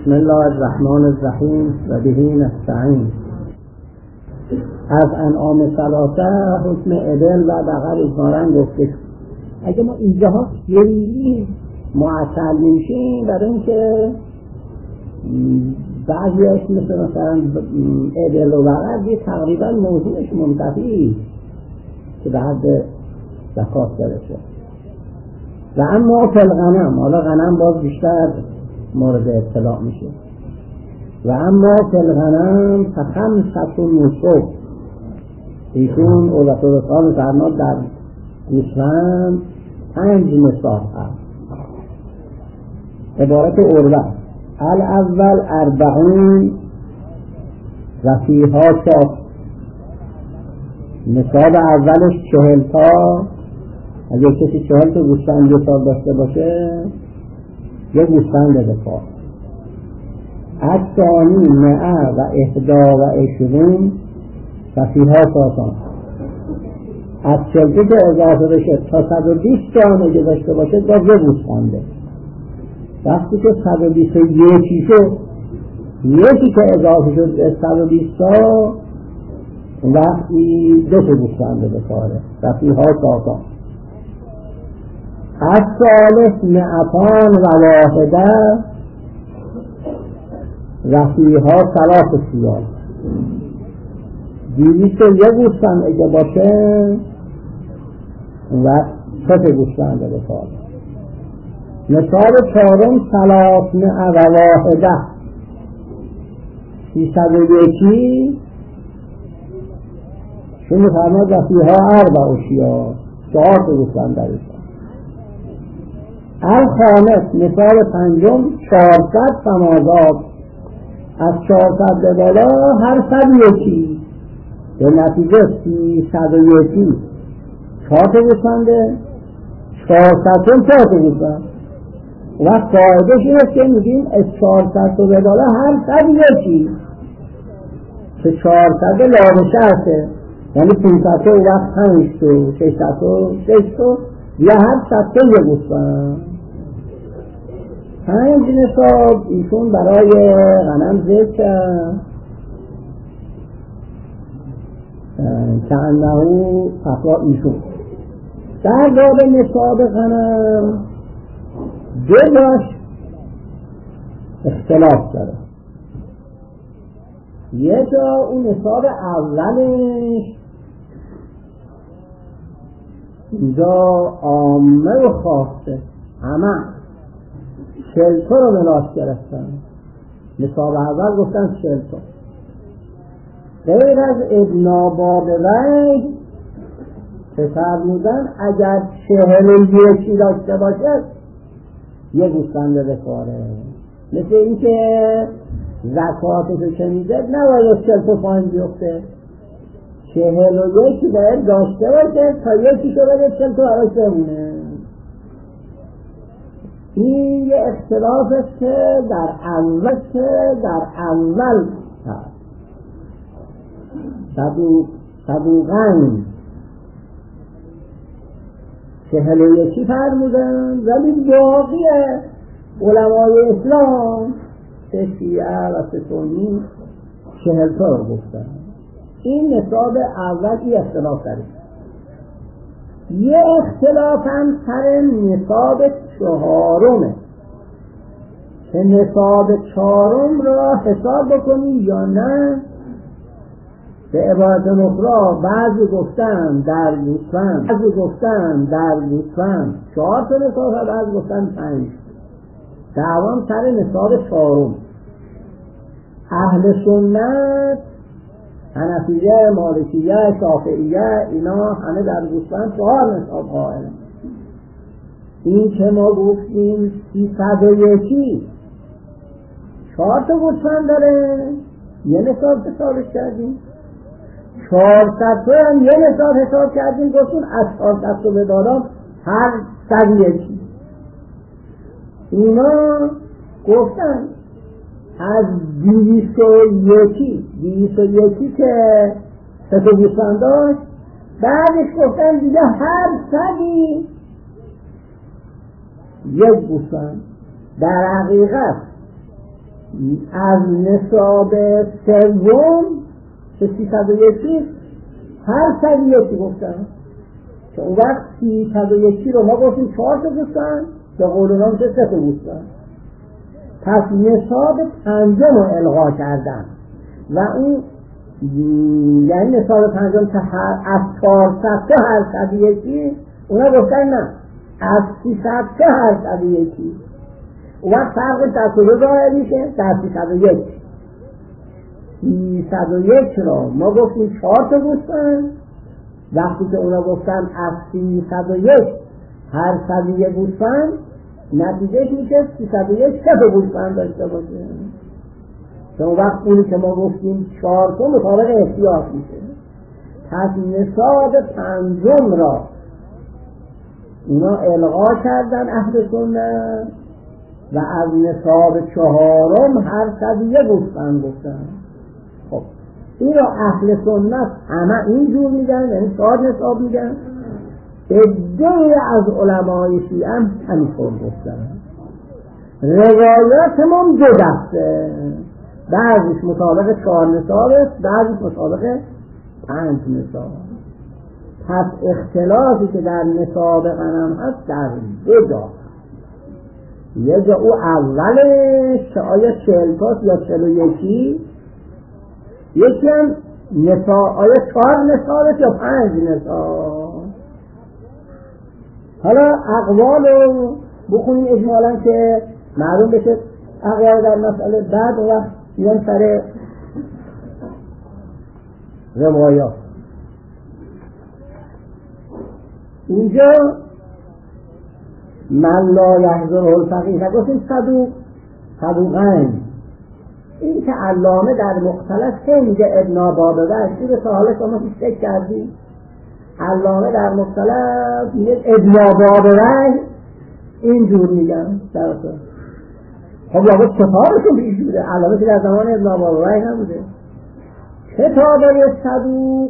بسم الله الرحمن الرحیم و به نستعین. از انعام ثلاثه حکم عدل و بقر اجمالاً گفته شد. اگه ما اینجاها خیلی معطل میشیم برای اینکه بعضیش مثلا عدل و بقر دیگه تقریبا موضوعش منتفی که به حد زکات برسه. و اما فی الغنم، حالا غنم باز بیشتر مورد اطلاع میشه. و اما فی الغنم فخمسة نصف، ایشون اولت و رسال فرماد در گوسفند 5 نصاب هست. عبارت عروه الاول 40 و فیها شاة، نصاب اولش 40 تا. اگه کسی 40 تا گوسفند یه سال داشته باشه یه گوسفند بخواد. الثانی 121 و فیها شاة، از 40 که اضافه بشه تا 120 تا اگه داشته باشه باز یه گوسفنده. وقتی که 121 شد، یکی که اضافه شد به 120 تا، وقتی 2 تا گوسفنده بخواره و فیها شاة. الثالث 201 و فیها 3 سیاه، 201 گوسفند اگه باشه و 3 تا گوسفند بخواره. نصاب چهارم 301 301 شما فرماد و فیها 4 سیاه، 4 تا گوسفند درش. الخامس نصاب پنجم 400 سمازات، از 400 به بالا هر 101 به نتیجه 301 4 تا گوسفنده، 400 4 تا گوسفند. و قاعدهش اینه که میگیم از 400 به بالا هر 101 که 400 لام شرطه، یعنی 500 و وقت 5 تا 600 و 6 تا یا هر 100 تا یه گوسفند. 5 نصاب ایشون برای غنم ذکر کرد که انهو افرا ایشون در باب نصاب غنم 2 جاش اختلاف داره. یه جا اون نصاب اولش اینجا عامه و خاصه، همه 40 تا رو ملاک گرفتن. نصاب اول گفتن 40 تا، غیر از ابن باب وید که فرمودن اگر 41 داشته باشه یه گوسفند بخوره. مثل این که زکاتش که میده نباید 40 تا پایین بیفته، 41 باید داشته باشه تا یکی شو بده 40 تا براش بمونه. این یه اختلاف است که در اول هست. صدوقین 41 فرمودن، ولی باقی علمای اسلام سه شیعه و سه سنی 40 تا رو گفتن. این نصاب اول این اختلاف داره. یه اختلاف هم سر نصاب 4 که نصاب 4 را حساب بکنی یا نه. به عبارت اخرى بعضی گفتن در گوسفند 4 تا نصاب، بعضی گفتن 5. دوام سر نصاب 4. اهل سنت حنفیه، مالکیه، شافعیه اینا همه در گوسفند 4 نصاب قائل. این که ما گفتیم 301 4 تا گوسفند داره، یه نصاب حسابش کردیم. 400 تا هم یه نصاب حساب کردیم، گفتیم از 400 تا به بالا هر 101. اینا گفتن از 201 که 3 تا گوسفند داشت، بعدش گفتن دیگه هر 100 یک گوسفند. در حقیقت از نصاب سوم که 301 هر سری یکی گفتن که اون وقت 301 رو ما گفتیم 4 تا گفتن به قول اونا میشه 3 تا گفتن. پس نصاب پنجم رو الغا کردن و اون یعنی نصاب پنجم که از 400 تا هر سری یکی، اونا گفتن نه از 300 تا هر سری یکی. اون وقت فرقش در کجا ظاهر میشه؟ در 301 را ما گفتیم 4 تا گفتن، وقتی که اونا گفتن از 301 هر سویه گوسفند، نتیجهش میشه 301 3 تا گوسفند داشته باشه. که اون وقت اونی که ما گفتیم 4 تا مطابق احتیاط میشه. پس نصاب پنجم را اونا الغا کردن اهل سنت و از نصاب 4 هر سویه گوسفند گفتن. خب این را اهل سنت همه اینجور میگن، یعنی 4 نصاب میگن. عده از علمای شیعه هم همینطور گفتن. روایاتمون دو دسته، بعضیش مطابق 4 نصاب است، بعضیش مطابق 5 نصاب. پس اختلافی که در نصاب غنم هست در دو جا. یه جا او اولش که آیا 40 تاست یا 41، یکی هم نصاب آیا 4 نصاب است یا 5 نصاب. حالا اقوال رو بخونیم اجمالا که معلوم بشه اقوال در مسئله. بعد وقت میان سر روایات. اینجا من لا یحضره الفقیه نگفتیم صدوقین. این که علامه در مختلف میگه ابن بابویه، این تا حالا شما فکر کردی علامه در مختلف میگه ابن بابویه اینجور میگن درسته. خب لابد کتابشون پیش بوده، علامه که در زمان ابن بابویه نبوده. کتابه صدوق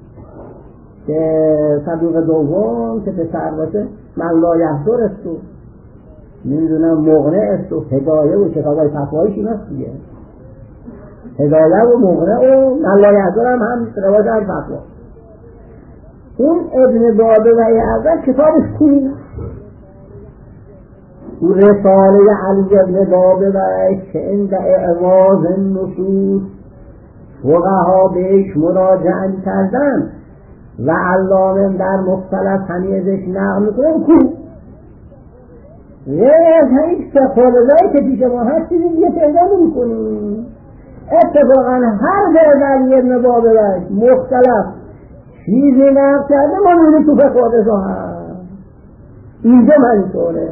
که صدوق دوم که پسر باشه من لا یحضر است و نمیدونم مغنع است و هدایه و کتابای فتوایشون هست دیگه. هدایه و مغنع و من لا یحضر هم روایت هم فتوا. اون ابن بابویه اول کتابش کنید اون رساله علی ابن بابویه که عند اعواز النصوص فقها بهش مراجعه کردن و علامه در مختلف همیزش نقل میکنه کنید. همین سخالزایی که پیش ما هست چیزی دیگه پیدا نمیکنیم. اتفاقا هر در علی ابن بابویه مختلف چیزی نقل کرده ما میبینیم تو فقه هست. اینجا منطوره.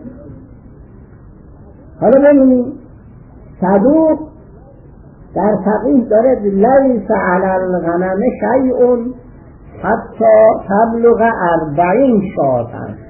حالا ببینیم صدوق در فقیه داره لیس علی الغنم شیء حتی تبلغ 40 شاة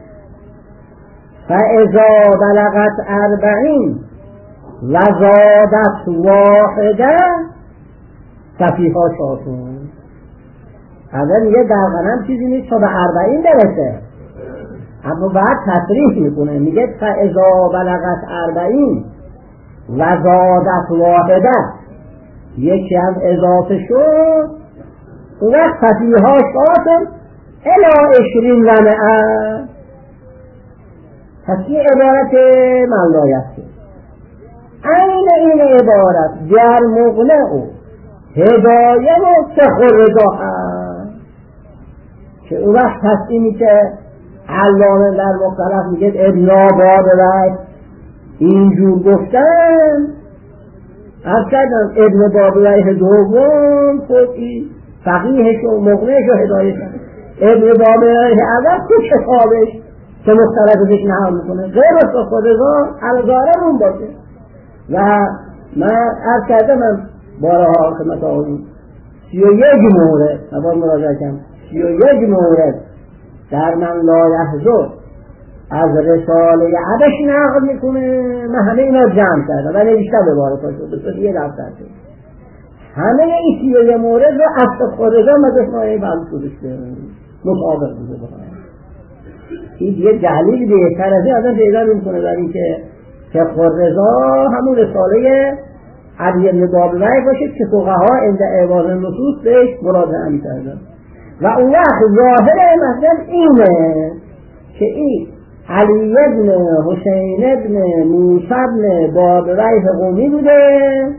فاذا بلغت 40 و زادت واحده ففیها شاة. اول میگه در غنم چیزی نیست تا به 40 برسه، اما بعد تصریح میکنه میگه فاذا بلغت 40 و زادت واحده، یکی هم اضافه شد، اون وقت ففیها شاة الی 20 و 100. پس این عبارت ملایسته. این عبارت در مغنع و هدایه و تخرجا هست که اون وقت پس اینی که علامه در مختلف میگه ابن بابویه اینجور گفتن. از کردم ابن بابویه دوم فقیهش و مغنعش و هدایش هست. ابن بابویه اول تو کتابش که مختلفش نقل میکنه غیر از خودگاه الگارمون باشه. و من از کردم من بارها خدمت آقایون 31 مورد نباید مراجعه کنم 31 مورد در من لا یحضر از رساله عدش نقل میکنه. من همه اینا جمع کردم ولی بیشتر به بارها شد یه دفتر شد. همه این 31 مورد رو از خودگاه مجموعه بلد شدشته مطابق بوده بخواهیم. این یه دلیل بهتر از این آدم پیدا نمی‌کنه برای اینکه فقه الرضا همون رساله علی بن بابلای باشه که فقها عند اعواض النصوص بهش مراجعه می‌کردن. و اون وقت ظاهر مثلا اینه که این علی بن حسین بن موسی بن بابلای قومی بوده،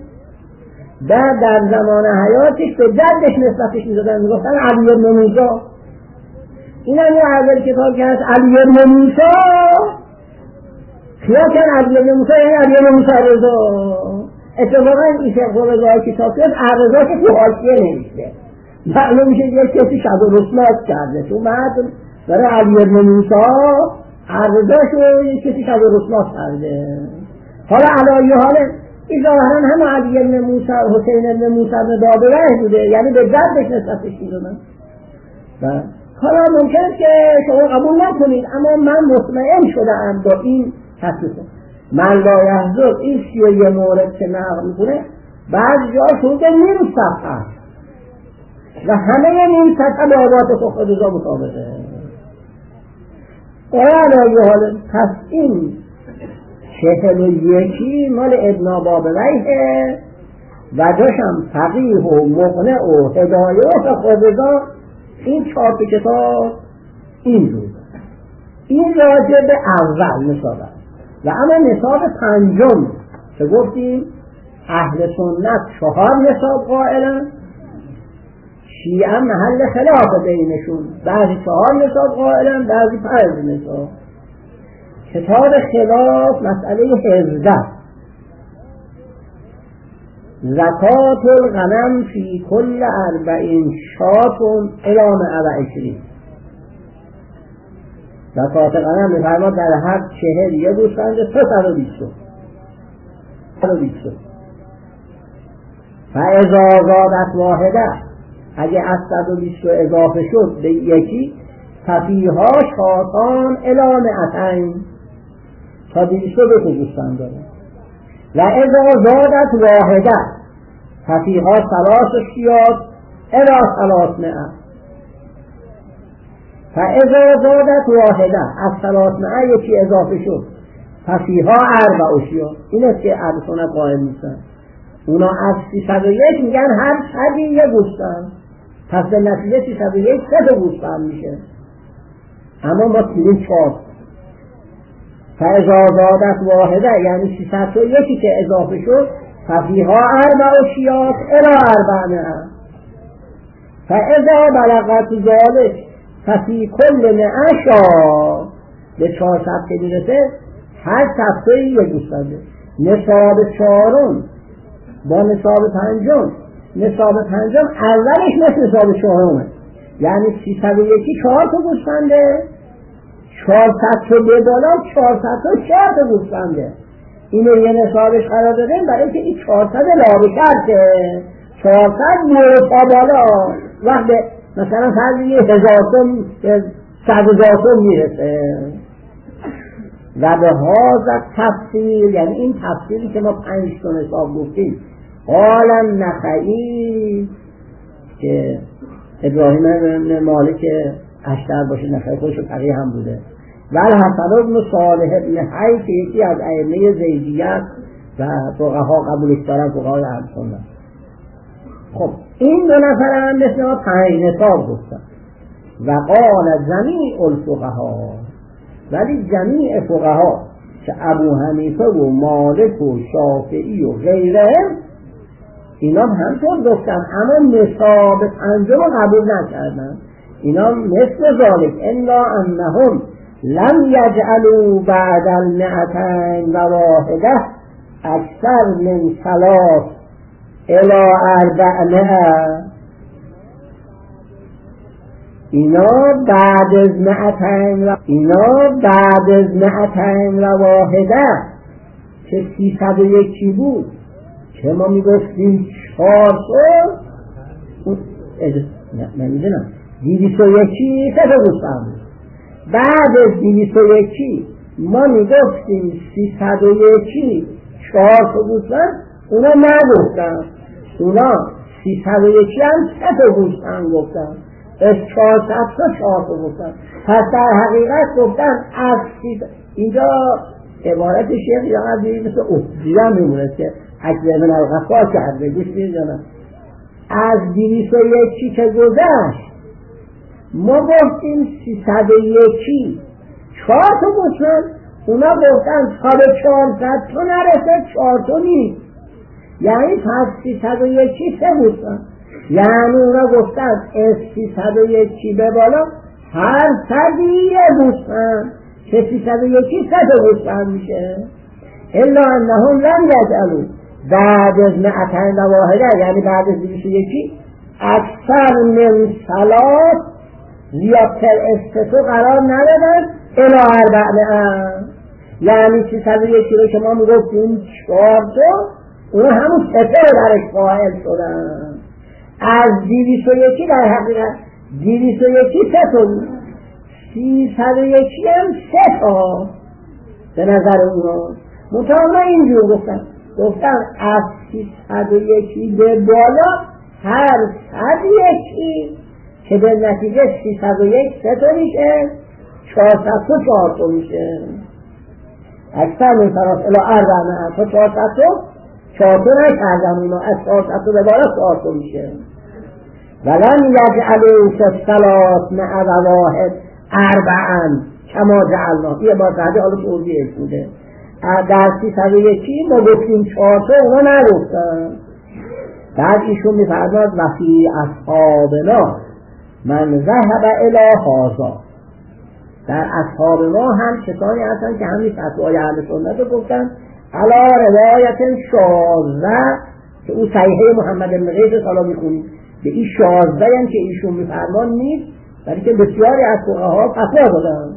در زمان حیاتش به جدش نسبتش می‌دادن، میگفتن علی بن موسی. این هم یه اول کتاب که هست علی بن موسی، خیال کن علی بن موسی یعنی علی بن موسی رضا. اتفاقا این شیخ رضا کتاب که رضا که تو حاشیه نوشته، معلوم میشه یک کسی شب و رسمات کرده، چون بعد برای علی بن موسی رضا شو یک کسی شب و رسمات کرده. حالا علایه حال این ظاهرا هم علی بن موسی حسین بن موسی بن بابلای بوده، یعنی به جدش نسبتش می‌دادن. حالا ممکن که شما قبول نکنید، اما من مطمئن شدم با این تصویب. من لا یحضر این 31 مورد که نقل میکنه بعضی جا شده نیم صفحه و همه نیم صفحه به آبات فقه رضا مطابقه. علایه حال پس این 41 مال ابن بابلایه و جاشم فقیه و مقنع و هدایه و فقه رضا. این 4 کتاب این جور این راجع به اول نصاب است. و اما نصاب پنجم که گفتیم اهل سنت 4 نصاب قائلن، شیعه محل خلاف بینشون، بعضی 4 نصاب قائلن، بعضی 5 نصاب. کتاب خلاف مسئله 17 زکات الغنم فی کل 40 شاة الی 120. زکات غنم می‌فرماد در هر 40 یه گوسفند 320. فاذا زادت واحده، اگه از 120 اضافه شد به یکی، ففیها شاطان الی 200 تا 202 گوسفند داره. و اذا زادت واحده ففیها 3 شیاط الی 300. فاذا زادت واحده از 300 یکی اضافه شد ففیها 4 شیاط. این است که اهل سنت قائل نیستن. اونا از 301 میگن هر 100 یه گوسفند، پس به نتیجه 301 3 گوسفند میشه. اما ما میگیم 4. فاذا زادت واحده یعنی 301 که اضافه شد ففیها 4 شیاط الی 400. فاذا بلغت ذلك ففی کل 100 شاة به 400 که میرسه هر صفحه یه گوسفنده. نصاب 4 با نصاب 5 نصاب 5 اولش مثل نصاب 4 یعنی 301 4 تا گوسفنده، 400 تا به بالا 400 تا 4 تا گوسفنده. اینو یه نصابش قرار دادن برای که این 400 لابه کرده 400 تا بالا وقت مثلا فرض 1000 تا 100,000 تا میرسه. و به هذا تفصیل یعنی این تفصیلی که ما 5 تا نصاب گفتیم قال النخعی که ابراهیم بن مالک اشتر باشه، نخعی خودش فقیه هم بوده، و الحسن بن صالح بن حی که یکی از ائمه زیدیت و فقها قبولش دارن، فقهای اهل سنت. خب این 2 نفر هم مثل ما 5 نصاب گفتن. و قال جمیع الفقها، ولی جمیع فقها که ابو حنیفه و مالک و شافعی و غیره اینا همطور گفتن، اما نصاب 5 قبول نکردن. اینا مثل ذالک الا انهم لم یجعلوا بعد 200 واحده اکثر من 3 الی 400. اینا بعد از 200 واحده که 301 بود که ما میگفتیم 400 نمیدونم 201 سه گوسفند. بعد از 201 ما میگفتیم 301 4 گوسفند. اونا نگفتن، اونا 301 هم 3 گوسفند گفتن، از 400 تا 4 گفتن. پس در حقیقت گفتن از اینجا عبارت شیخ یا از مثل اصدیه میمونه که اکبر من الغفار کرده گوش بیدونه. از 201 که گذشت ما گفتیم 301 4 تا گفتن، اونا گفتن تا به 400 تا نرسه 4 تا نیست، یعنی پس 301 3 گفتن، یعنی اونا گفتن از 301 به بالا هر صدی گفتن که 301 3 تا گفتن میشه. الا انهم لم یجعلوا بعد از 200 واحده، یعنی بعد از 201 اکثر من ثلاث زیادتر استثو قرار ندادن الا 400، یعنی 301 رو که ما میگفتیم 4 تا اون همون سفر برش قائل شدن. از 201 در حقیقت 201 3 تا بود، 301 هم 3 تا به نظر اونا. مطابق اینجور گفتن از 301 به بالا هر 101 که به نتیجه 301 3 تا میشه، 400 تا 4 تا میشه. اکثر من طرف الی 400 تا 400 تا 4 تا نکردن اونا، از 400 تا به بالا 4 تا میشه. ولن یجعلوا فی الثلاث مع واحد 4 کما جعلنا، یه بار بعدی حالا توضیحش بوده. در 301 ما گفتیم 4 تا اونا نگفتن. بعد ایشون میفرماد و فی اصحابنا من ذهب الی هذا، در اصحاب ما هم کسانی هستن که همین فتوای اهل سنت رو گفتن علی روایت شاذه که او صحیحه محمد بن قیس سالا میخونیم به این شاذه هم که ایشون میفرمان نیست، ولی که بسیاری از فقها فتوا دادن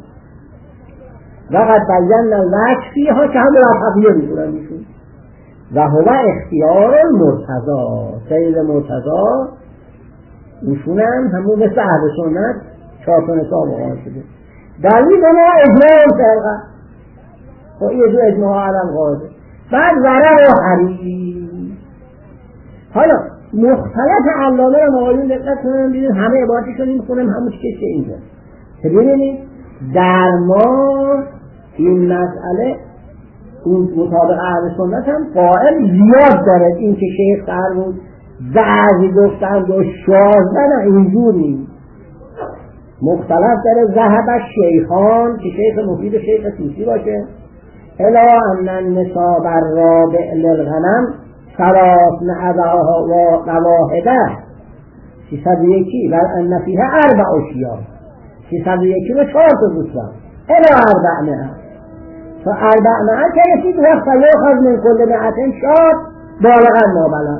و قد بینا لک فیها که هم رفقیه میکنن ایشون. و هو اختیار مرتضی، سید مرتضی ایشون هم همون مثل اهل سنت 4 تا نصاب آن شده. دلیل ما اجماع فرقه و این جو اجماع علم قاعده. بعد ورع و حریم. حالا مختلف علامه رو مقایون دقت کنم بیدید همه عبارتشون این کنم همون که اینجا که ببینید در ما این مسئله اون مطابق اهل سنت هم قائل زیاد داره. این که شیخ فرمود بعضی گفتند و 16 نه اینجور نیست، مختلف داره. ذهب شیخان که شیخ مفید شیخ توسی باشه الا ان النصاب الرابع للغنم 300 واحده 301 و ان فیها 4 اشیاء 301 و 4 تا گفتن الا 400 ف400 که یسید وقت یاخذ من کل 100 شاد بالغا ما بلغ.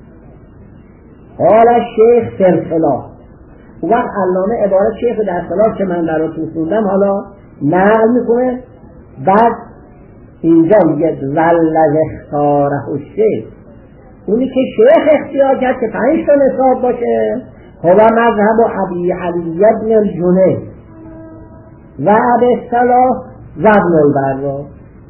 قال الشیخ فی الخلاف، اون وقت علامه عبارت شیخ در خلاف که من براتون خوندم حالا نقل میکنه. بعد اینجا میگه ولذ اختاره الشیخ، اونی که شیخ اختیار کرد که 5 تا نصاب باشه هو مذهب ابی علی بن الجنید و ابی الصلاح و ابن البرا.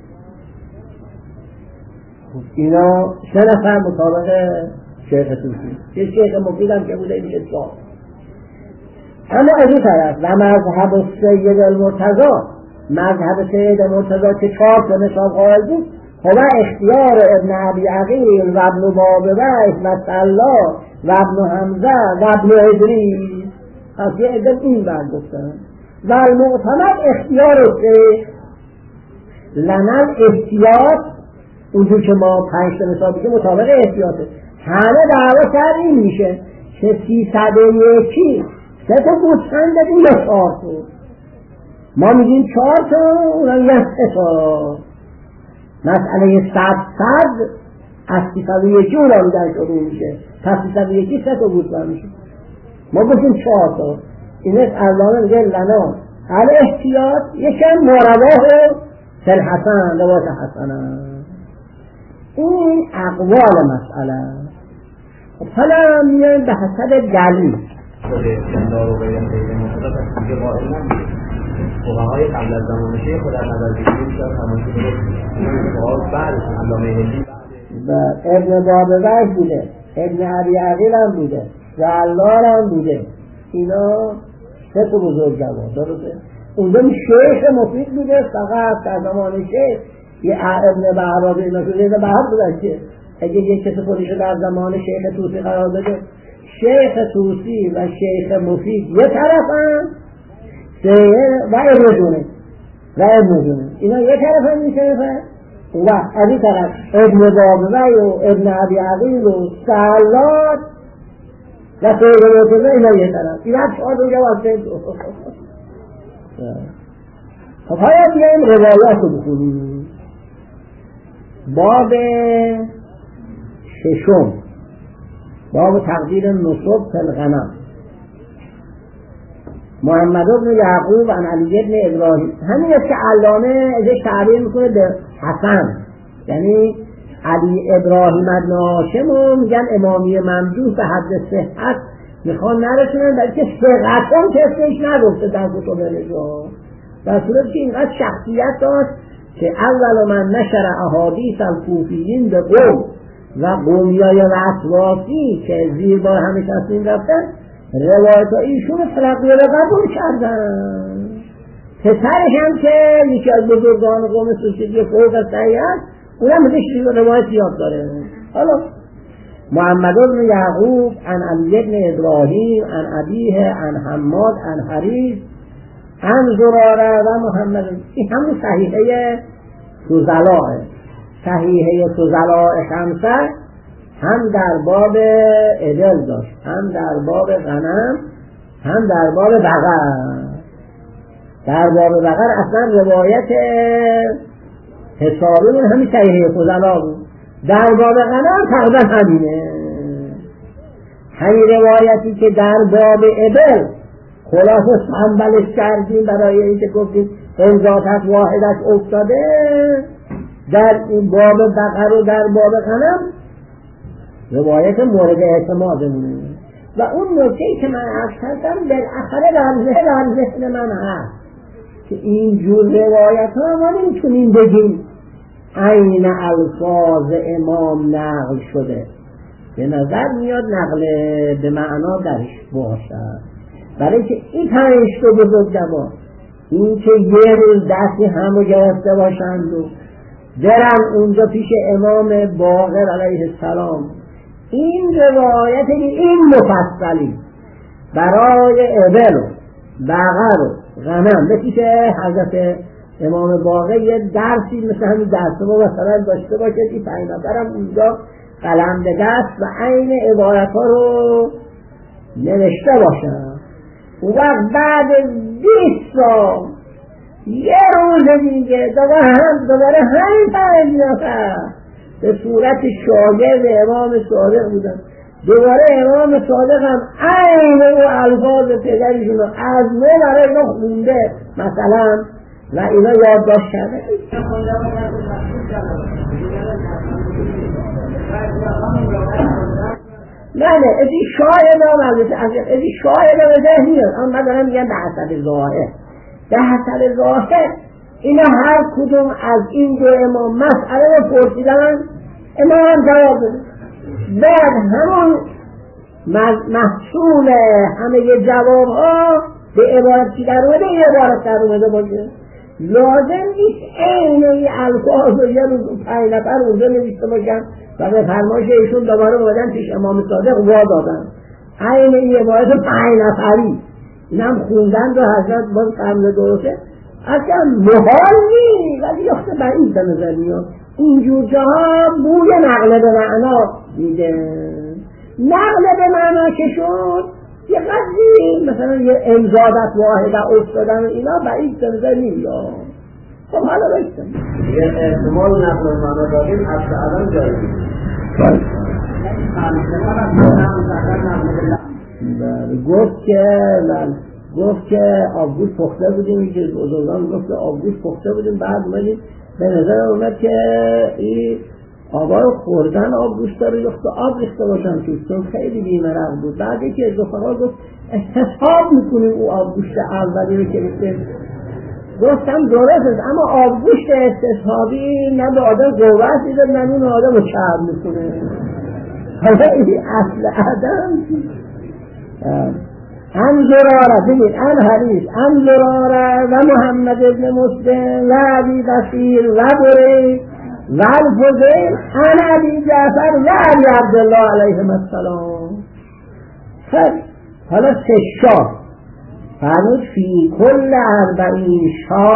اینا 3 نفر مطابق شیخ توسی که شیخ مفیدم که بوده میشه 4. اما از این طرف و مذهب سید المرتضی، مذهب سید مرتضی که 4 تا نصاب قائل بود هو اختیار ابن ابی عقیل و ابن بابویس و سلا و ابن حمزه و ابن ادریس. پس یه عدد این بند گفتن و المعتمد اختیار شیخ لنا احتیاط، اونجور که ما 5 تا نصابی که مطابق احتیاطه. همه دعوا سر این میشه که 301 3 تا گفتن دادیم یا 4 تا، ما میگیم 4 تا اونا میگن 3 تا. مسئله 100 از 301 اونا میگن شروع میشه، پس 301 3 تا گفتن میشه، ما گفتیم 4 تا. این است علامه میگه لنا علی احتیاط یکم مورواه فی الحسن لباس حسنه. این اقوال مسئله. خب حالا میایم به حسب دلیل. استندار و غیر مطلق از دیگه قائل نمیشه. فقهای قبل از زمان شیخ خود در نظر بگیریم شاید همانچه درست فقهای بعدش علامه هندی ابن بابویس بوده، ابن ابی عقیل هم بوده، زلال هم بوده. اینا 3 تا بزرگوار درسته. اونجا شیخ مفید بوده فقط در زمان شیخ یه ابن بهراد اینا شده ابن بهراد بودن که اگه یک کسی خودشو در زمان شیخ طوسی قرار بده، شیخ طوسی و شیخ مفید یه طرفن و ابن جونه اینا یه طرفن میشه و از این طرف ابن بابوی و ابن عبی عقیل و سهلات و سید مرتضی اینا یه طرف، اینا چهار اونجا واسه خب های بیاییم روایات رو بخونیم. باب ششم، باب تقدیر نصب فی الغنم. محمد بن یعقوب عن علی بن ابراهیم، همین است که علامه ازش تعبیر میکنه به حسن، یعنی علی ابراهیم بن هاشم میگن امامی ممدوح به حد صحت میخوان نرسونن، بلکه ثقتون کسیش نگفته در کتب رجال، در صورتی که اینقدر شخصیت داشت که اول من نشر احادیث الکوفیین به قوم و قومیای وسواسی که زیر بار همه تصمیم رفتن روایت ایشون تلقی رو قبول کردن. پسرش هم که یکی از بزرگان قوم سوسیدی فوق صحیح است، اونم ازش روایت یاد داره. حالا محمد بن یعقوب عن علی بن ابراهیم عن ابیه عن حماد عن حریث عن زراره و محمد، این همون صحیحه فضلاه، صحیحه فضلاه خمسه، هم در باب ادل داشت، هم در باب غنم، هم در باب بقر. در باب بقر اصلا روایت حسابی من همین صحیحه فضلاه بود، در باب غنم تقریبا همینه. همین روایتی که در باب ادل خلاصه سنبلش کردیم برای اینکه گفتیم انذاتت واحدت افتاده، در این باب بقر و در باب غنم روایت مورد اعتمادمونه. و اون نکته‌ای که من عرض کردم بالاخره در ذهن من هست که این جور روایت ها ما نمیتونیم بگیم عین الفاظ امام نقل شده، به نظر میاد نقل به معنا درش باشد، برای که این پنج تا بزرگ جوان این که یه روز دستی همو گرفته باشند و برن اونجا پیش امام باقر علیه السلام، این روایت این مفصلی برای ابل و بقر و غنم به پیش حضرت امام باقر یه درسی مثل همین درس ما مثلا داشته باشه که پنج نفرم اونجا قلم به دست و عین عبارت ها رو نوشته باشن. اون وقت بعد 20 سال یه روز دیگه دوباره همین پنج نفر به صورت شاگرد امام صادق بودن، دوباره امام صادق هم عین و الفاظ پدرشون از نو برای اینا خونده مثلا و اینا یادداشت کرده. نه ازی شاید ازی شاید به ذهن میاد، اما دارم میگن به حسب ظاهر. به حسب ظاهر اینا هر کدوم از این دو امام مسئله رو پرسیدن، امام جواب بده، بعد همون محصول همه جواب ها به عبارتی در اومده این عبارت در اومده باشه. لازم نیست عین الفاظ و یه روز 5 نفر اونجا نوشته باشن و به فرمایش ایشون دوباره اومدن پیش امام صادق وا دادن عین این عبارت 5 نفری، این هم خوندن رو حضرت باز فرموده درسته اصلا محال نیست، ولی یخته بعید به نظر میاد اینجور جاها بوی نقل به معنا دیده. نقل به معنا که شد یه قضی مثلا یه امزادت واحده افتادن و اینا بعید به نظر نمیاد. خب حالا بایستم یه احتمال نقل به معنا داریم از الان جایی گفت که آبگوش پخته بودیم، که بزرگان گفت که آبگوش پخته بودیم، بعد اومدیم به نظر اومد که این آبا رو خوردن آبگوش داره یخت آب ریخته باشن توش، چون خیلی بیمرق بود. بعد یکی از رفقا گفت استصحاب میکنیم او آبگوشت اولی رو که ریختیم. گفتم درست، اما آبگوشت استصحابی نه به آدم قوت میده نه اون آدم رو چرب میکنه. حالا این اصل آدم ان زراره ببین ان حریث ان زراره و محمد ابن مسلم و عبی بصیر و بری والفضیل عن ابی جعفر و علی عبدالله علیهم السلام. خب حالا سه شاه فرمود فی کل 40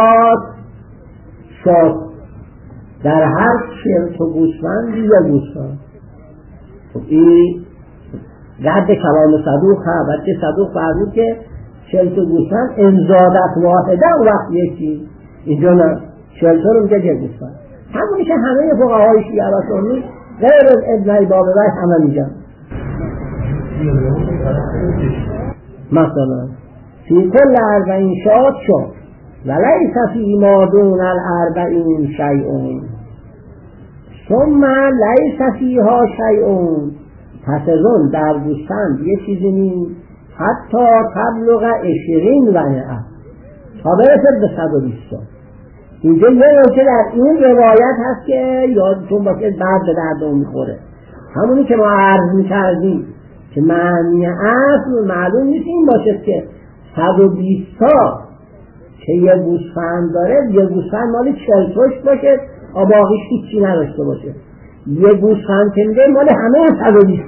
شات، در هر 40 تا گوسفند یه گوسفند. خب این رد کلام صدوق هست. بچه صدوق فرمود که 40 تا گوسفند انزادت واحده و وقت یکی، اینجا نه، 40 تا رو میگه یه گوسفند. همونی که همه فقهای شیعه و سنی غیر از ابن بابوی همه میگن. مثلا فی کل 40 شات شد ولیس فی ما دون 40 شیء ثم لیس فیها شیء، پس از اون در گوسفند یه چیزی نیست حتی تبلغ 20 و 100 تا برسد به 120. اینجا یه نکته در این روایت هست که یادتون باشه بعد به دردون میخوره، همونی که ما عرض میکردیم که معنی اصل معلوم نیست این باشه که 120 تا که یه گوسفند داره یه گوسفند مال 40 تاش باشه و باقیش هیچی نداشته باشه. یه گوسفند که میده مال همه 120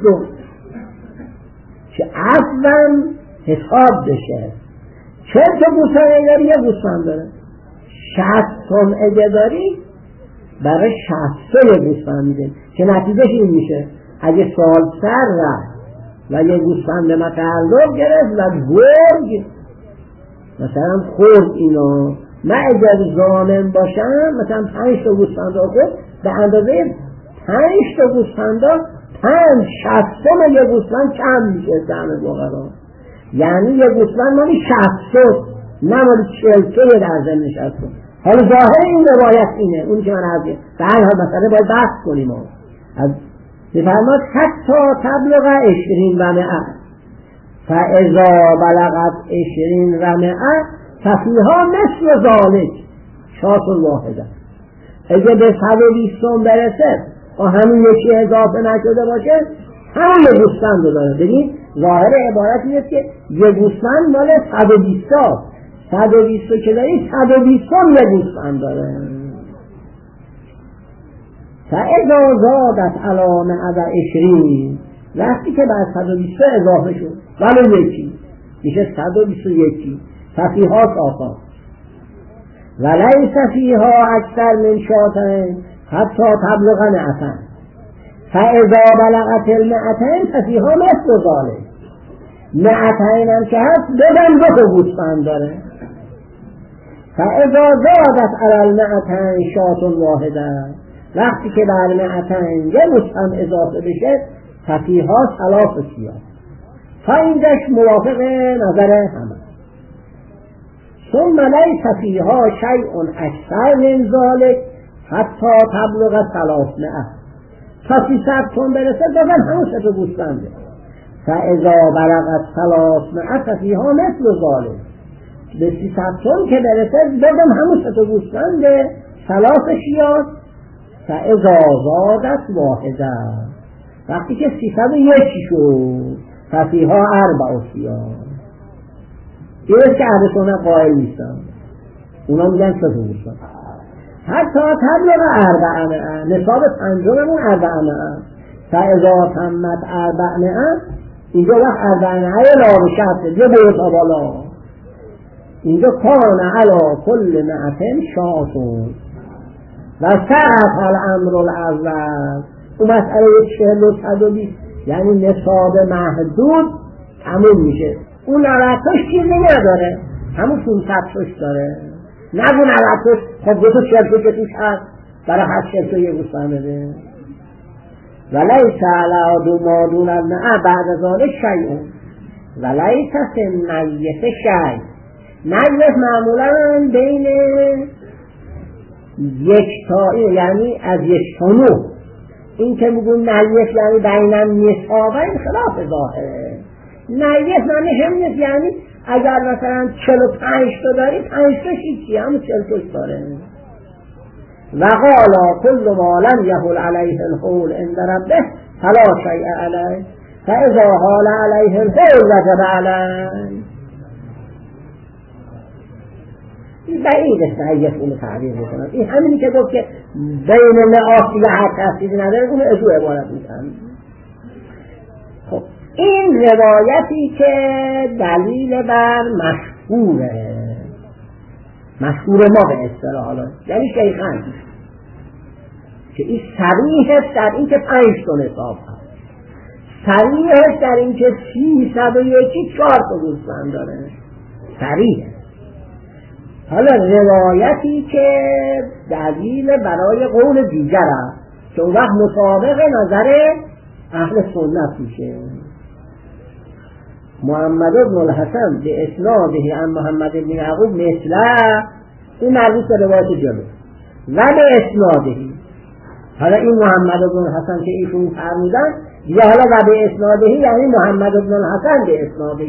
که اصلا حساب بشه. 40 تا گوسفند داری یه گوسفند داره، 60 تا اگه داری برای 60 تا یه گوسفند میده که نتیجهش این میشه اگه سال سر رفت و یه گوسفند متعلق گرفت و گرگ مثلا خورد اینو، من اگر ظالم باشم مثلا 5 تا گوسفند رو خورد به اندازه 5 تا گوسفند 5/60 یه گوسفند کم میشه دم بقرا، یعنی یه گوسفند مالی 60 نه مالی 40 تا در ضمن نشسته. حالا ظاهر این روایت اینه، اون که من عرضه به هر حال مسئله باید بحث کنیم. از بفرماد حتی تبلغ 20 و 100 فاذا بلغت 20 و 100 ففیها مثل ذالک شات واحده. اگه به 120 برسه و همون یکی اضافه نشده باشه همون یه گوسفند رو داره. ببین ظاهر عبارت اینه که یه گوسفند مال 120 120 که داری 120 یه گوسفند داره. فاذا زادت علی 120 وقتی که بر 120 اضافه شد ولی یکی میشه 121 ففیها شاطان ولیس فیها اکثر من شاطین حتی تبلغ 100 فاذا بلغت 200 ففیها مثل ذالک. 200 هم که هست بدن 2 گوسفند داره. فاذا زادت علی 200 شاط واحده وقتی که بر 200 یه گوسفند اضافه بشه ففیها 3 شیاه. فاینجش موافق نظر همه. ثم لیس فیها شیء اکثر من ذالک حتی تبلغ 300 تا 300 تن برسه بگم همون 3 گوسفنده. فاذا بلغت 300 ففیها مثل ذالک به 300 تن که برسه بگم همون 3 گوسفنده 3 شیاه. فاذا زادت واحده وقتی که 301 شد ففیها 4 شیاه. این است که اهل سنت قائل نیستن، اونا میگن 3 گوسفند. حتی تبلغ 400 نصاب پنجممون 400 فاذا تمت 400 اینجا وقت 400 لا بشرط یه بیتا بالا اینجا کان علا کل 200 شاطون و سقط الامر الاول. اون مسئله 40 و 120 یعنی نصاب محدود تموم میشه. اون 90 چیزی نداره، همون 500 داره. نگو 90 خب 2 تا 40 که توش هست برای هر 40 تا یه گوسفند بده. ولیس علی ما دون 100 بعد از آن شیء ولیس نیت شیء. نیت معمولا بین 1 تا یعنی از 1 تا 9. این که میگون نیت یعنی بینم نصابین خلاف ظاهره. نیت معنی هم نیست، یعنی اگر مثلا 45 تا داری 5 تا چیزی همون 40 تا داره. و قالا کل ما لم یحل علیه الحول عند ربه فلا شیء علیه فاذا حال علیه الحول وجب علیه. این بعید است نیت اون تعبیر بکنم. این همینی که گفت که بین لعاتی و هر تفصیلی نداره، اون ازو عبارت میکنم. خب این روایتی که دلیل بر مشهور ما به اصطلاح حالا یعنی شیخان که این صریحش در این که 5 تا نصاب هست، صریحش در این که 301 4 تا گوسفند داره، صریح. حالا روایتی که دلیل برای قول دیگر است که اون وقت مطابق نظر اهل سنت میشه. محمد بن الحسن به اسناده عن محمد بن یعقوب مثله، این مربوط به روایت جلو و به اسناده. حالا این محمد بن الحسن که ایشون فرمودن یا حالا و به اسناده یعنی محمد بن الحسن به اسناده.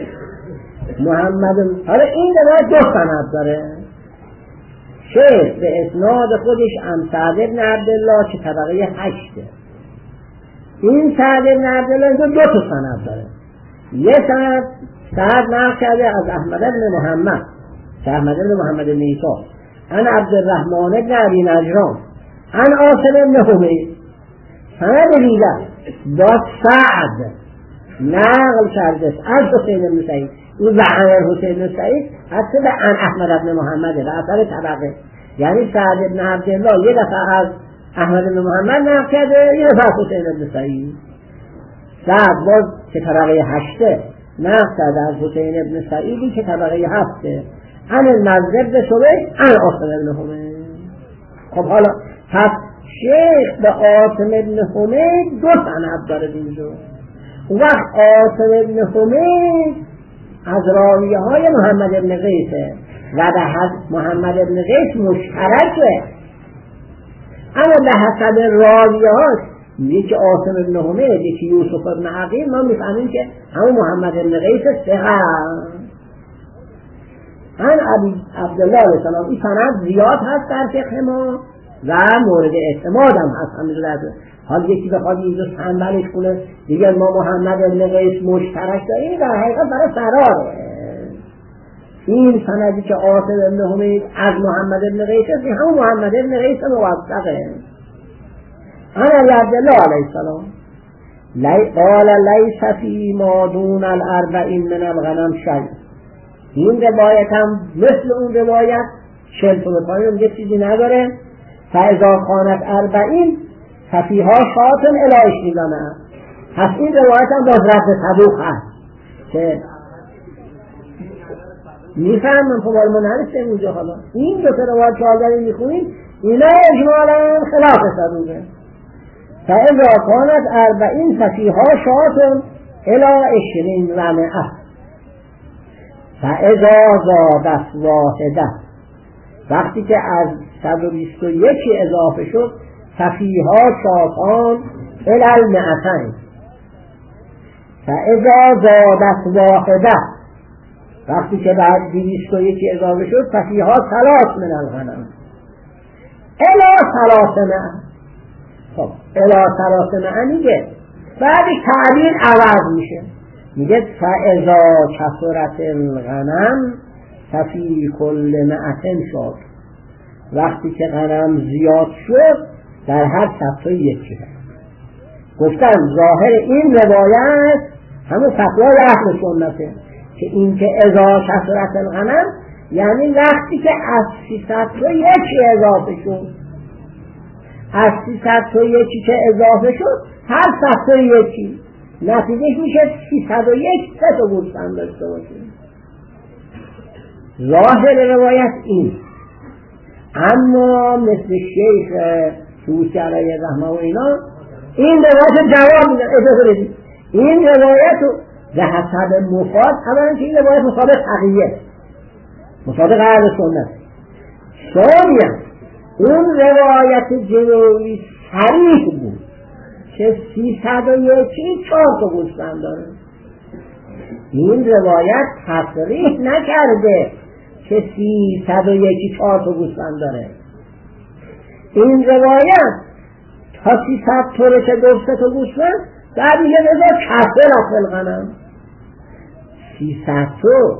حالا این روایت 2 سند داره. شیخ به اسناد خودش عن سعد بن عبدالله که طبقه 8، این سعد بن عبدالله 2 تا سند داره. یه سند سعد نقل کرده از احمد بن محمد که احمد بن محمد بن عیسی عن عبدالرحمن بن ابی نجران عن عاصم بن حمید. سند دیگر با سعد نقل کرده از حسین بن سعید، این عن حسین بن سعید اصل عن احمد بن محمد و اثر طبقه، یعنی سعد بن عبدالله یه دفعه از احمد بن محمد نقل کرده، یه دفعه از حسین بن سعید. سعد باز که طبقه 8 نقل کرده از حسین بن سعیدی که طبقه 7 عن المنذر بن شبیب عن عاصم بن حمید. خب حالا پس شیخ به عاصم بن حمید 2 سند داره اینجا. اون وقت عاصم بن حمید از راویه های محمد بن قیسه و به محمد بن قیس مشترکه، اما به حسب راویه هاش یکی عاصم بن حمید یکی یوسف بن عقیل ما میفهمیم که همون محمد بن قیس ثقه. عن ابی عبدالله علیه السلام. این سند زیاد هست در فقه ما و مورد اعتماد هم هست همینجور. حال یکی بخواد اینجا سنبلش کنه دیگه ما محمد بن قیس مشترک داریم، در حقیقت برای فراره. این سندی که عاصم بن حمید از محمد بن قیس است، همون محمد بن قیس موثقه. عن ابی عبدالله علیه السلام قال لیس فی ما دون الاربعین من الغنم شیء. این روایت هم مثل اون روایت 40 تا پایین یه چیزی نداره. فاذا کانت 40 ففیها شاة الی 20 لمه. پس این روایت هم باز رد صدوق هست که میفهمم فوال منحرسته اونجا. حالا این 2 روایت که آگری میخونیم اینا اجمالا خلاف صدوقه. فاذا کانت 40 ففیها شاة الی 20 لمه. فاذا زادت واحده، وقتی که از 121 اضافه شد ففیها شاطان الی المئتین. فاذا زادت واحده، وقتی که بعد 201 اضافه شد ففیها 3 من الغنم الی 300. خب الی 300 میگه بعد تعبیر عوض میشه، میگه فاذا کثرت الغنم ففی کل 100 شاط. وقتی که غنم زیاد شد در هر صفحه یکی. گفتم ظاهر این روایت همون فتوای اهل سنته که این که اذا کثرت الغنم یعنی وقتی که از 301 اضافه شد، از 301 که اضافه شد هر صفحه یکی، نتیجهش میشه 301 3 تا گوسفند داشته باشه. ظاهر روایت این. اما مثل شیخ توسی علیه الرحمه و اینا این روایت جواب میدن. اجازه این روایت رو به حسب مفاد، اولا که این روایت مطابق حقیقه، مطابق اهل سنت. ثانیا اون روایت جلوی صریح بود که 301 4 تا گوسفند داره. این روایت تصریح نکرده که 301 4 تا گوسفند داره. این روایت تا 300 طوره که گفت 3 تا گوسفند، بعد میگه رضا کثرت الغنم. 300 تا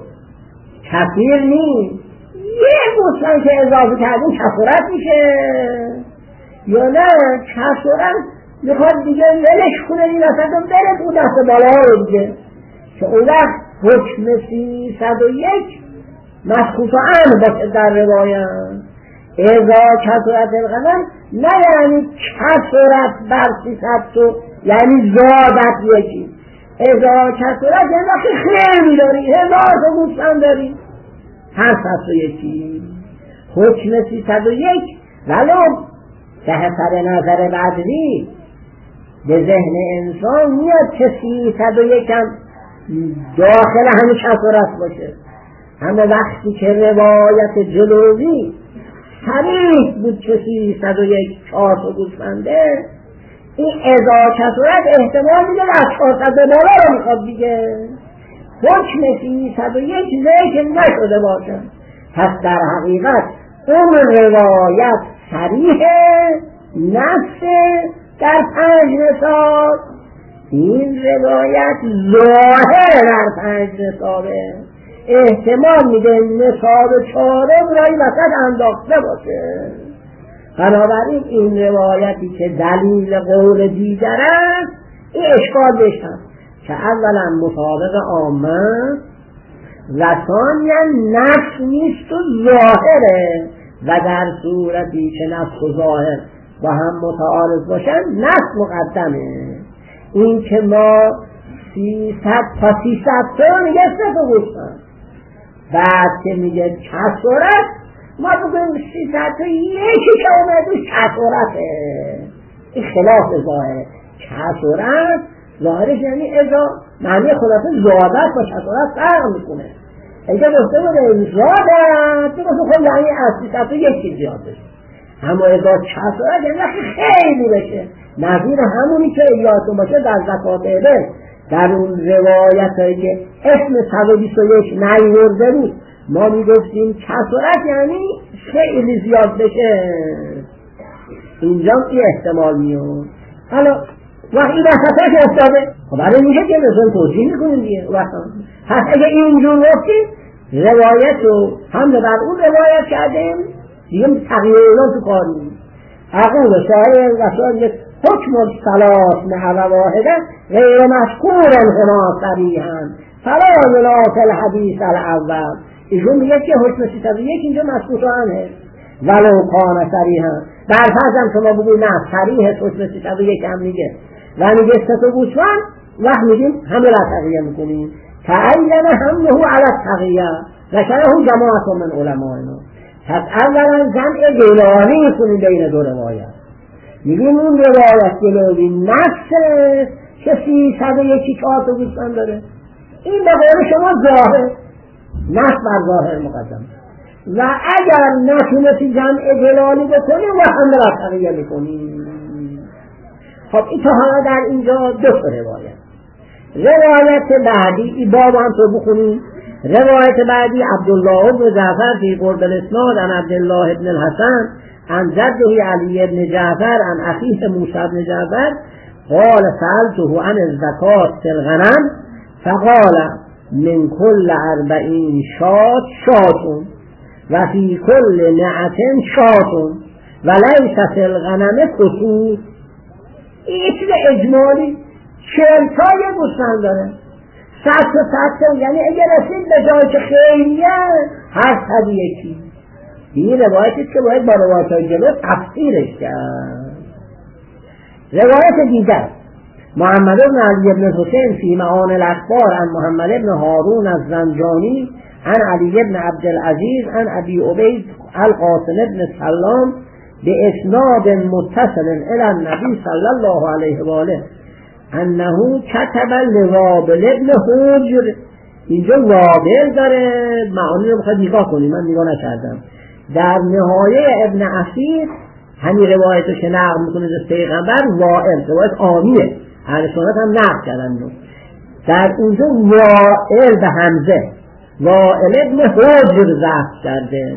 کثیر نیست، یه گوسفند که اضافه کردیم کثرت میشه. یا نه کسرت میخواد دیگه ولش کنه این وسط و بره تو دست بالا رو دیگه، که اون وقت حکم 301 مسکوت و امر باشه در روایت. اذا کسرت الغنم نه یعنی کسرت بر 300 یعنی زادت یکی، اذا کسرت یعنی وقتی خیلی داری 1000 تا گوسفند داری هر 101 حکم 301. ولو به حسب نظر بدوی به ذهن انسان میاد که 301 هم داخل همین کسرت باشه، اما وقتی که روایت جلوی صریح بود که 301 4 تا گوسفنده، این اذا کسرت احتمال میده از 400 بالا رو میخواد دیگه. حکم 301 ذکر نشده باشه، پس در حقیقت اون روایت صریحه نفسه در 5 نصاب، این روایت ظاهر در 5 نصابه، احتمال میده نصاب 4 برای وسط انداخته باشه. بنابراین این روایتی که دلیل قول دیگر است این اشکال بشن که اولا مطابق عامه و ثانیا نفس نیست و ظاهره، و در صورتی که نفس و ظاهر با هم متعارض باشن نفس مقدمه. این که ما 300 تا 300 تا میگه 3 تا گوسفند، بعد که میگه کسرت ما بگویم 300 تا یکی که اومدوش کسرته، این خلاف ظاهره. کسرت ظاهرش یعنی ازا معنی خلاصه زادت با کسرت فرق میکنه. اگه گفته بوده زادت خب یعنی از 300 تا یکی زیاد بشه، اما ازا کسرت یعنی خیلی بشه، نظیر همونی که یادتون باشه در زکات ابل در اون روایت هایی که اسم 121 نیورده بود ما میگفتیم کسرت یعنی خیلی زیاد بشه، اینجا این احتمال میاد. حالا وقتی وسطش افتاده خب برای میشه که مثلا توضیح میکنیم دیگه. پس اگه اینجور گفتیم روایت رو حمله بر اون روایت کردیم دیگه تغییر اعلام تو کار نیست. عقول شاعر و شاعر حکم الصلاة مع واحده غیر مذکور هما صریحا فلا یلاف الحدیث الاول. ایشون میگه که حکم 301 اینجا مسکوت عنه ولو کان صریحا، برفرض هم شما بگوید نه صریح حکم 301 هم میگه و میگه 3 تا گوسفند، وقت میگیم همه را تقیه میکنیم تعین همه علی التقیه ذکره جماعت من علمائنا. پس اولا جمع گیلانی میکنیم بین دو روایت، میگیم اون روایت گلوی نفسه که 301 4 تا گوسفند داره، این به قول شما ظاهر نفس بر ظاهر مقدم، و اگر نتونستی جمع گلانی بکنیم و همه را تقیه میکنیم. خب این تا حالا در اینجا 2 روایت. روایت بعدی ای باب هم تو بخونیم. روایت بعدی عبدالله بن جعفر فی قرب الاسناد عن عبدالله بن الحسن عن جده علی بن جعفر عن اخیه موسی بن جعفر قال سألته عن الزکاة فی الغنم فقال من كل 40 شاة و فی کل 100 شاة و لیس فی الغنم کسور. این چیز اجمالی 40 تای گوسفند داره 100 تا یعنی اگر رسید به جایی که خیلیه هر 101. این روایتی که باید با روایت جلو تفسیرش کرد. روایت دیگر محمد بن علی بن حسین فی معان الاخبار عن محمد بن هارون الزنجانی عن علی بن عبدالعزیز عن ابی عبید القاسم بن سلام باسناد متصل الى النبی صلی الله علیه و آله انه کتب لوابل ابن حجر. اینجا وابل داره معانی رو بخواید نگاه کنیم، من نگاه نکردم. در نهایه ابن عفیر همین روایتو که نقل میکنه از پیغمبر وائل، روایت عامیه، اهل سنت هم نقل کردن. در اونجا وائل به همزه وائل ابن حجر ضبط کرده،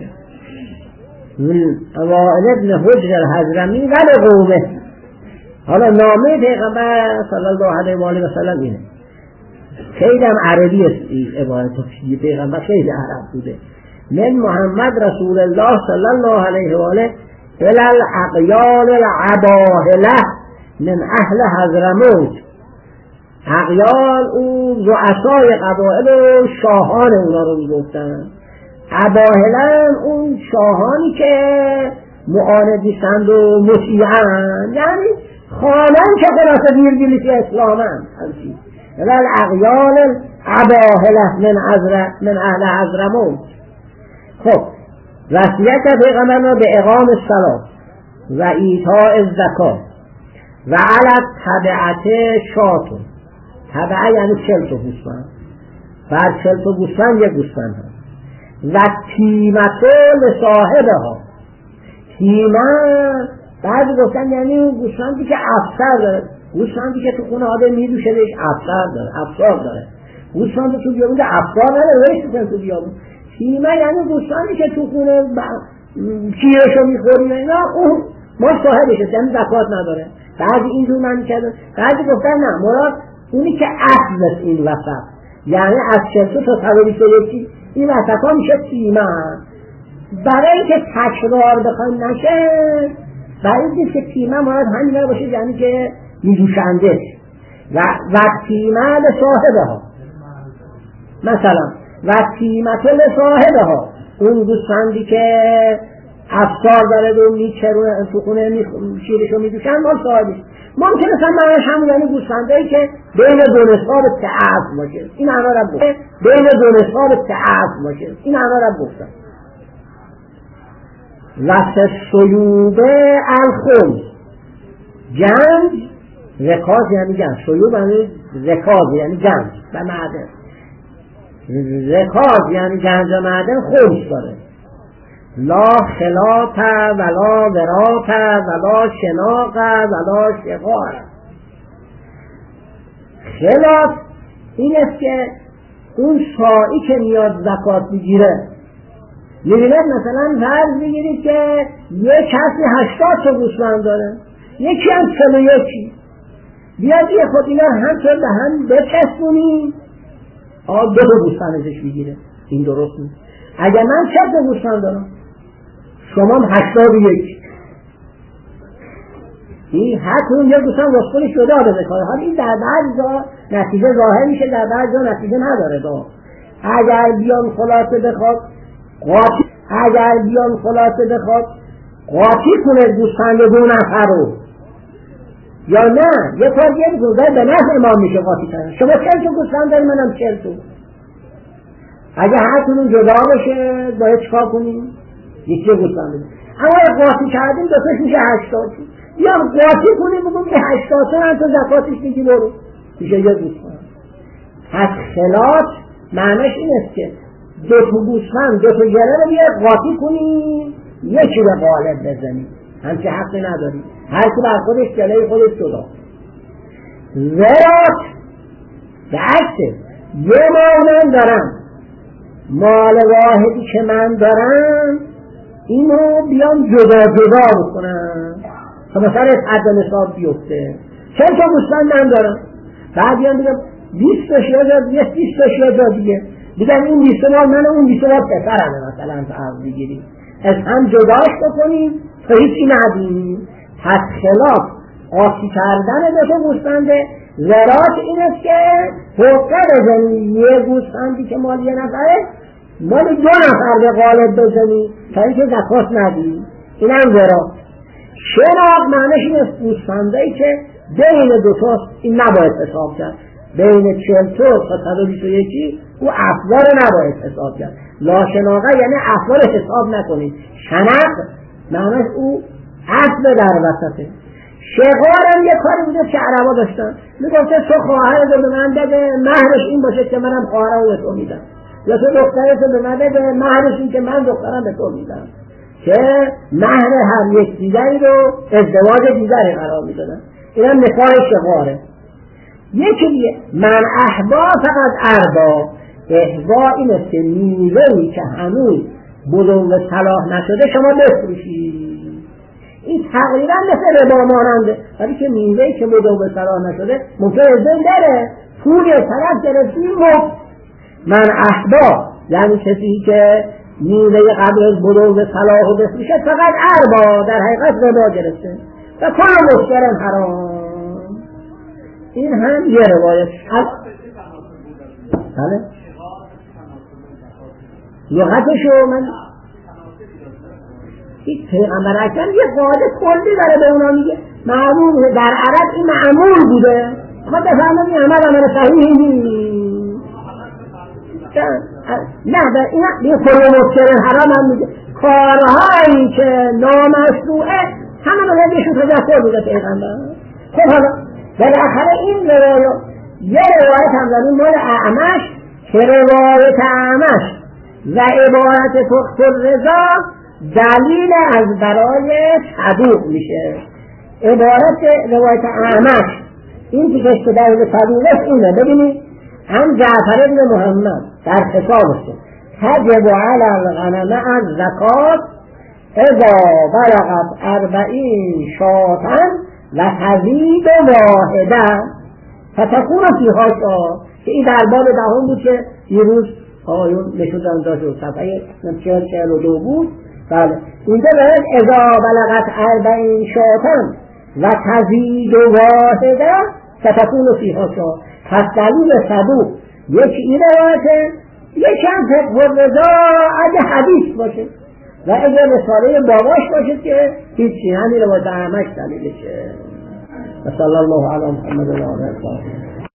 وائل ابن حجر الحضرمی ولی قومه. حالا نامه پیغمبر صلی الله علیه و آله و سلم اینه، خیلی هم عربی است این عبارت، پیغمبر خیلی عرب بوده. من محمد رسول الله صلی الله علیه و آله الاغیال العباهله من اهل حضرموت. اغیال اون رؤسای قبایل و شاهان اونا رو میگفتن. عباهلن اون شاهانی که معاندیستند و مطیعن، یعنی خانن که خلاصه ویرگولیتی اسلامن همچین. الاغیال العباهله من اهل حضرموت. خب وصیت پیغمبر را به اقام الصلاة و ایتاء الزکات و علی تبعته شاتون. تبعه یعنی 40 تا گوسفند، بعد 40 تا گوسفند یک گوسفند هست. و تیمته لصاحبها. تیمه بعضی گفتن یعنی اون گوسفندی که افسر داره، گوسفندی که تو خونه آدم میدوشه بهش افسار داره. گوسفند تو بیابون افسار نداره، ویش تو بیابون. تیمه یعنی گوسفندی که تو خونه کیرشو میخوریم اینا، اون ما صاحبشه، یعنی زکات نداره. بعضی اینجور معنی کردن، بعضی گفتن نه مراد اونی که اصل این وسط، یعنی از 40 تا 121 این وسط ها میشه تیمه. برای اینکه تکرار بخوایم نشه، برای اینکه که تیمه مراد همین باشه، یعنی که میدوشنده. و تیمه لصاحبه ها، مثلا و تیمه لصاحبه ها، اون گوسفندی که افسار داره و میچرونه تو خونه شیرشو میدوشن مال صاحبش. ممکنه مثلا معنیش همون یعنی گوسفندایی که بین دو نصاب تعصب باشه، این معنا رو گفتم. بین دو نصاب تعصب باشه، این معنا رو گفتم. و سیوبه الخمس، گنج رکاز یعنی گنج، سیوب یعنی رکاز یعنی گنج و معدن. رکاز یعنی گنج و معدن خمس داره. لا خلاط ولا ورات ولا شناق ولا شغار. خلاط این است که اون سائی که میاد زکات بگیره، میبینید مثلا فرض بگیرید که یک کسی 80 تا گوسفند داره، یکی هم 41، بیاد یه خود اینا همطور به هم بچسبونیم، 2 تا گوسفند ازش بگیره. این درست نیست. اگر من 40 تا گوسفند دارم، شما 81، این حتون یک گوسفند واسطونی شده آده بکاره. حالا این در بعض جا نتیجه ظاهر میشه، در بعض جا نتیجه نداره. اگر بیان خلاصه بخواد قاطی کنه گوسفند 2 نفر رو، یا نه یه کار دیگه بکنه به نفع امام میشه قاطی کنه. شما 40 تا گوسفند داری، منم 40 تا. اگر هرتون جدا بشه باید چکار کنیم؟ یکی گوسفند بدیم. اما قاطی کردیم دوتاش میشه 80. یا قاطی کنیم بگیم که 80 تا هم تو زکاتش میگی برو، میشه یه گوسفند. پس خلاط معنیش این است که 2 تا گوسفند 2 تا گله رو بیاد قاطی کنیم، یکی رو غالب بزنیم، همچه حقی نداریم. هر کی بر خودش گله خودش جدا. ورات به عکسه، یه مال من دارم، مال واحدی که من دارم اینو بیان جدا بکنم تا مثلا حد نصاب بیفته. 40 تا گوسفند من دارم، بعد بیان بگم 20 تا شده 20 تا شده دیگه، بگم این 20 مال من و اون 20 مال پسرمه مثلا فرض بگیریم، از هم جداش بکنیم تا هیچی ندیم. پس خلاف قاطی کردن 2 تا گوسفنده، ورات این است که حقه بزنی یه گوسفندی که مال یه نفره مال 2 نفر به غالب بزنی تا اینکه زکات ندی، این هم ورات. شناق معنیش این است گوسفندهایی که بین 2 تا این نباید حساب کرد، بین 40 تا 121 او افوار نباید حساب کرد. لا شناقه یعنی افوار حساب نکنید. شنق معنیش او اصل در وسطه. شغار هم یه کاری بوده که عربا داشتن، میگفته تو خواهرت به من بده مهرش این باشه که منم خواهرم به تو میدم، یا تو دخترت به من بده مهرش این که من دخترم به تو میدم، که مهر هر یک دیگری رو ازدواج دیگری قرار میدادن. این هم نکاح شغاره. یکی دیگه من احبا فقط اربا. احبا این است که میوهی که هنوز بلوغ صلاح نشده شما بفروشید. این تقریبا مثل ربا ماننده، ولی که میوهی که بلوغ صلاح نشده ممکن ازدن داره پول طرف گرفتی مفت. من احبا یعنی کسی که میوه قبل بلوغ صلاح و بسیشه فقط اربا در حقیقت ربا گرفته و کل مشکرم حرام. این هم یه روایت. بله لغتشو من این پیغمبر اکرم یه قاعده کلی داره به اونا میگه معمول در عرب این معمول بوده ما بفهمم این عمل صحیحی نیست. نه این کل مشکرم حرام هم میگه کارهایی که نامشروعه همه بلدشون تجسر بوده پیغمبر. خب حالا بالاخره این یه روایت هم داریم مال اعمش که روایت اعمش و عبارت تخت الرضا دلیل از برای صدوق میشه. عبارت روایت اعمش این که دلیل صدوقش اینه. ببینید هم جعفر بن محمد در حسابشه تجب علی الغنم از زکات اذا بلغت 40 شاة و تزید واحده فتکون فیها شاة که این در باب دهم بود که یه روز آیون نشودن داشت و صفحه 42 بود. بله اینجا باید اذا بلغت 40 شاة و تزید واحده فتکون فیها شاة. پس دلیل صدوق یکی این روایته یکی هم فقه الرضا اگه حدیث باشه و اگه رساله باباش باشه که هیچی همین روایت اعمش دلیلشه. صلی الله علی محمد و آله.